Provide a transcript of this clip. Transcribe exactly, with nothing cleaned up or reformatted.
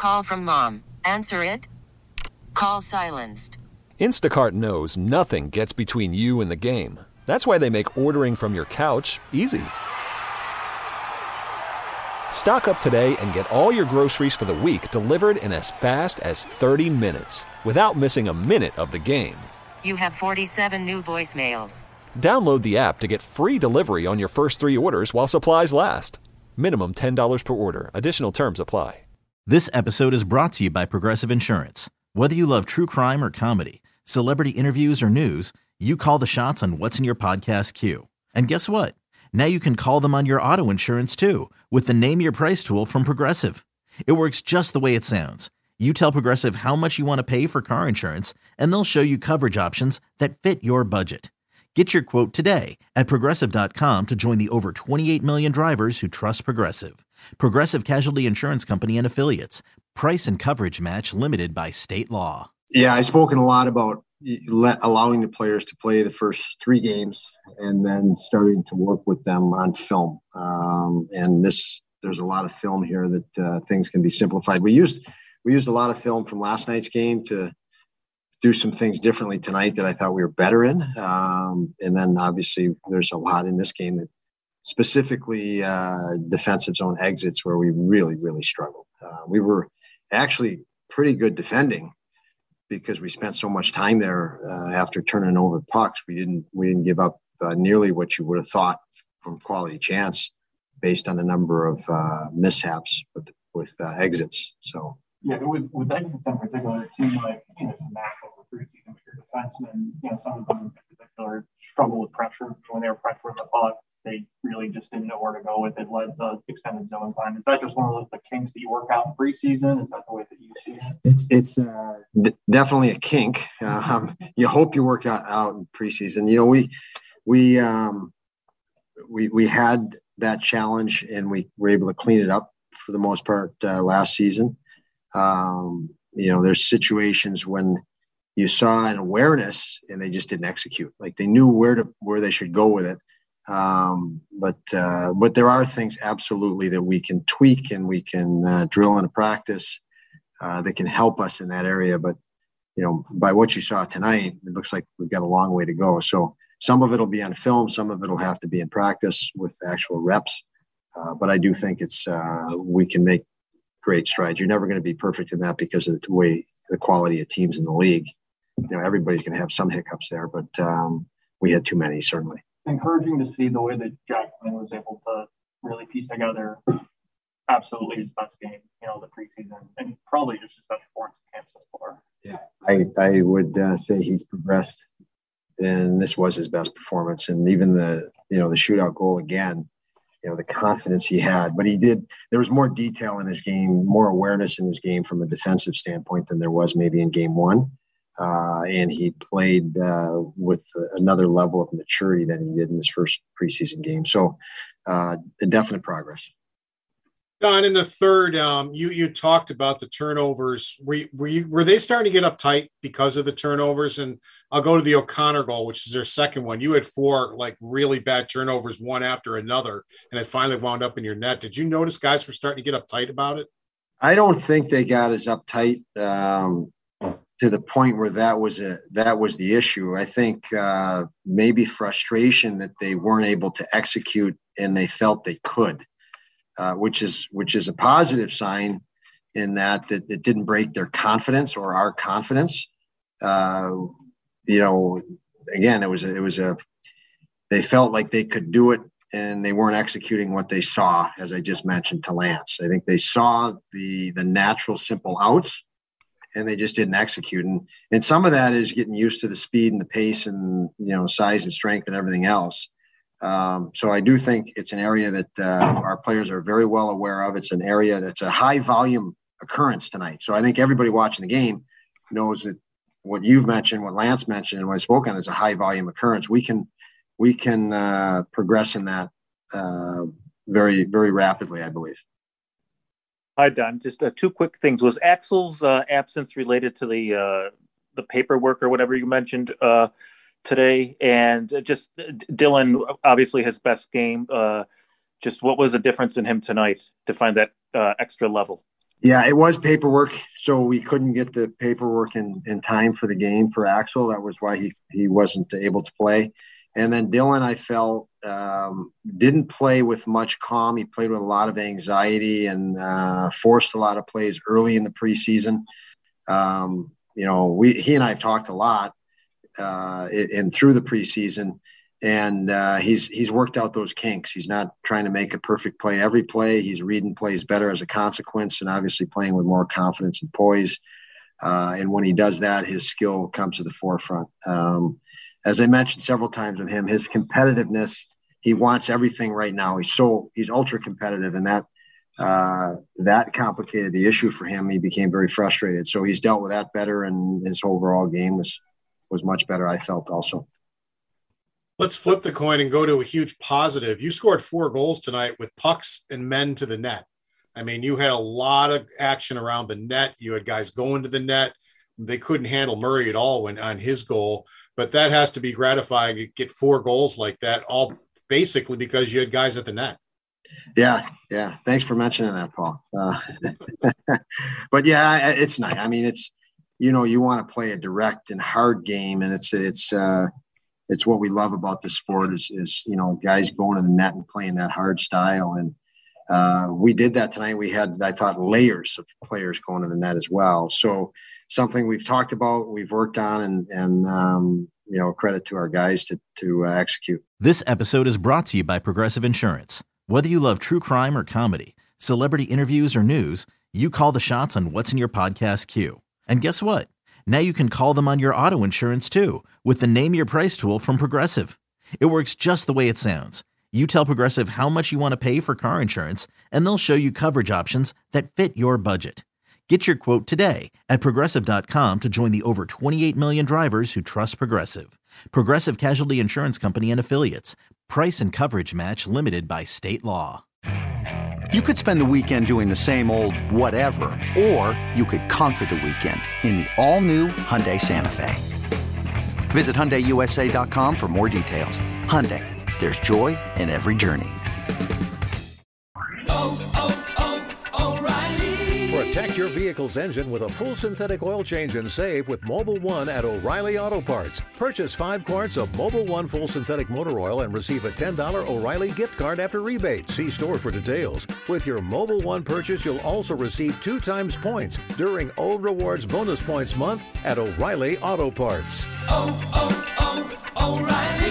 Call from mom. Answer it. Call silenced. Instacart knows nothing gets between you and the game. That's why they make ordering from your couch easy. Stock up today and get all your groceries for the week delivered in as fast as thirty minutes without missing a minute of the game. You have forty-seven new voicemails. Download the app to get free delivery on your first three orders while supplies last. Minimum ten dollars per order. Additional terms apply. This episode is brought to you by Progressive Insurance. Whether you love true crime or comedy, celebrity interviews or news, you call the shots on what's in your podcast queue. And guess what? Now you can call them on your auto insurance too with the Name Your Price tool from Progressive. It works just the way it sounds. You tell Progressive how much you want to pay for car insurance, and they'll show you coverage options that fit your budget. Get your quote today at Progressive dot com to join the over twenty-eight million drivers who trust Progressive. Progressive Casualty Insurance Company and Affiliates. Price and coverage match limited by state law. Yeah, I've spoken a lot about let, allowing the players to play the first three games and then starting to work with them on film. Um, and this, there's a lot of film here that uh, things can be simplified. We used we used a lot of film from last night's game to do some things differently tonight that I thought we were better in. Um, and then obviously there's a lot in this game that specifically uh, defensive zone exits where we really, really struggled. Uh, we were actually pretty good defending because we spent so much time there uh, after turning over pucks. We didn't, we didn't give up uh, nearly what you would have thought from quality chance based on the number of uh, mishaps with, with uh, exits. So, yeah, with, with exits in particular, it seemed like, you know, it's natural for preseason with your defensemen. You know, some of them in particular struggle with pressure. When they were pressuring the puck, they really just didn't know where to go with it, led to extended zone time. Is that just one of the kinks that you work out in preseason? Is that the way that you see it? It's it's uh, d- definitely a kink. Um, you hope you work out, out in preseason. You know, we we um, we we had that challenge and we were able to clean it up for the most part uh, last season. Um, you know, there's situations when you saw an awareness and they just didn't execute. Like they knew where to where they should go with it. Um, but uh, but there are things absolutely that we can tweak and we can uh, drill into practice uh, that can help us in that area. But you know, by what you saw tonight, it looks like we've got a long way to go. So some of it'll be on film, some of it'll have to be in practice with actual reps. Uh, but I do think it's uh, we can make great strides. You're never going to be perfect in that because of the way the quality of teams in the league. You know, everybody's going to have some hiccups there, but um, we had too many, certainly. Encouraging to see the way that Jack Quinn was able to really piece together absolutely his best game, you know, the preseason, and probably just his best performance in camp so far. Yeah, I, I would uh, say he's progressed, and this was his best performance. And even the, you know, the shootout goal again, you know, the confidence he had, but he did, there was more detail in his game, more awareness in his game from a defensive standpoint than there was maybe in game one. Uh, and he played uh, with another level of maturity than he did in his first preseason game. So uh, definite progress. Don, in the third, um, you you talked about the turnovers. Were you, were you, were they starting to get uptight because of the turnovers? And I'll go to the O'Connor goal, which is their second one. You had four like really bad turnovers, one after another, and it finally wound up in your net. Did you notice guys were starting to get uptight about it? I don't think they got as uptight um, to the point where that was a that was the issue. I think uh, maybe frustration that they weren't able to execute and they felt they could. Uh, which is which is a positive sign in that that it didn't break their confidence or our confidence. Uh, you know, again, it was a, it was a they felt like they could do it and they weren't executing what they saw, as I just mentioned to Lance. I think they saw the the natural simple outs and they just didn't execute. And and some of that is getting used to the speed and the pace and, you know, size and strength and everything else. Um, so I do think it's an area that uh, our players are very well aware of. It's an area that's a high volume occurrence tonight. So I think everybody watching the game knows that what you've mentioned, what Lance mentioned, and what I spoke on is a high volume occurrence. We can we can uh, progress in that uh, very, very rapidly, I believe. Hi, Don. Just uh, two quick things. Was Axel's uh, absence related to the uh, the paperwork or whatever you mentioned uh today? And just Dylan, obviously his best game. Uh, just what was the difference in him tonight to find that uh, extra level? Yeah, it was paperwork. So we couldn't get the paperwork in, in time for the game for Axel. That was why he, he wasn't able to play. And then Dylan, I felt, um, didn't play with much calm. He played with a lot of anxiety and uh, forced a lot of plays early in the preseason. Um, you know, we he and I have talked a lot uh, and through the preseason, and uh, he's he's worked out those kinks. He's not trying to make a perfect play every play. He's reading plays better as a consequence, and obviously playing with more confidence and poise. Uh, and when he does that, his skill comes to the forefront. Um, as I mentioned several times with him, his competitiveness, he wants everything right now. He's so he's ultra competitive, and that uh, that complicated the issue for him. He became very frustrated. So he's dealt with that better, and his overall game was was much better, I felt also. Let's flip the coin and go to a huge positive. You scored four goals tonight with pucks and men to the net. I mean, you had a lot of action around the net. You had guys going to the net. They couldn't handle Murray at all when on his goal, but that has to be gratifying to get four goals like that, all basically because you had guys at the net. Yeah. Yeah. Thanks for mentioning that, Paul. Uh, but yeah, it's nice. I mean, it's, you know, you want to play a direct and hard game, and it's, it's, uh, it's what we love about this sport is, is, you know, guys going to the net and playing that hard style. And uh, we did that tonight. We had, I thought, layers of players going to the net as well. So something we've talked about, we've worked on, and, and um, you know, credit to our guys to, to uh, execute. This episode is brought to you by Progressive Insurance. Whether you love true crime or comedy, celebrity interviews or news, you call the shots on what's in your podcast queue. And guess what? Now you can call them on your auto insurance too with the Name Your Price tool from Progressive. It works just the way it sounds. You tell Progressive how much you want to pay for car insurance, and they'll show you coverage options that fit your budget. Get your quote today at Progressive dot com to join the over twenty-eight million drivers who trust Progressive. Progressive Casualty Insurance Company and Affiliates. Price and coverage match limited by state law. You could spend the weekend doing the same old whatever, or you could conquer the weekend in the all-new Hyundai Santa Fe. Visit Hyundai U S A dot com for more details. Hyundai, there's joy in every journey. Oh, oh, oh, O'Reilly. Protect your vehicle's engine with a full synthetic oil change and save with Mobil one at O'Reilly Auto Parts. Purchase five quarts of Mobil one full synthetic motor oil and receive a ten dollars O'Reilly gift card after rebate. See store for details. With your Mobil one purchase, you'll also receive two times points during O Rewards Bonus Points Month at O'Reilly Auto Parts. Oh, oh, oh, O'Reilly